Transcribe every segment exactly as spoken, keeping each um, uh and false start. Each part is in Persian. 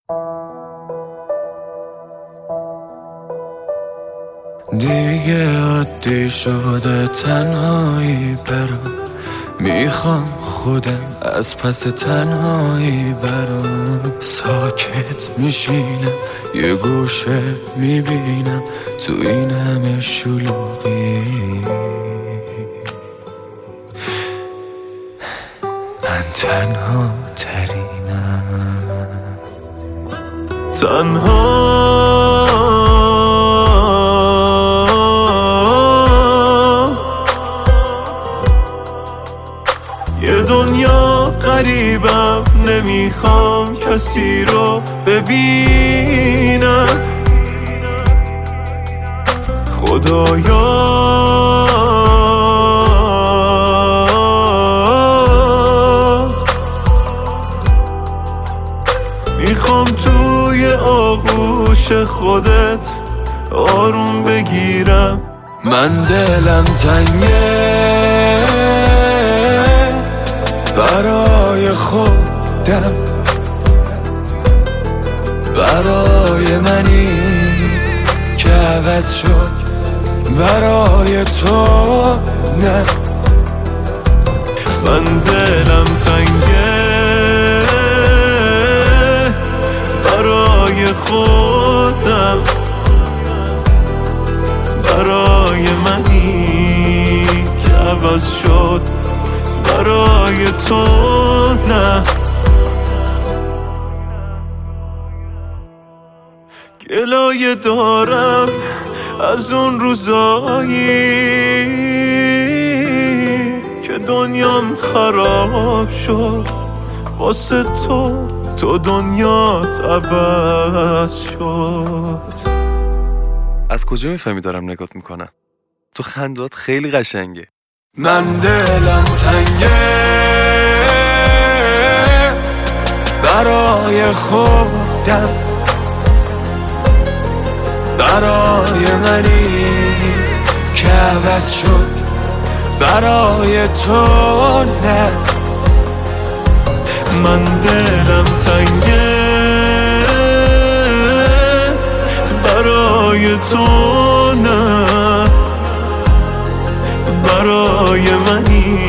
دیگه عادی شده تنهایی برم، میخوام خودم از پس تنهایی برم. ساکت میشینم یه گوشه میبینم تو این همه شلوغی من تنها ترینم. تنها یه دنیا غریبم، نمیخوام کسی رو ببینم. خدایا میخوام توی آغوش خودت آروم بگیرم. من دلم تنگه برای خودم، برای منی که عوض شد، برای تو نه. من دلم تنگه برای خودم، برای منی که عوض شد، برای تو نه. گلایه دارم از اون روزایی که دنیام خراب شد واسه تو، تو دنیات عوض شد. از کجا میفهمی دارم نگات میکنم؟ تو خندات خیلی قشنگه. من دلم تنگه برای خودم، برای منی که عوض شد، برای تو نه. من دلم تنگه برای تو نه، برای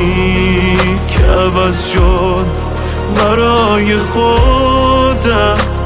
منی که عوض شد، برای خودم.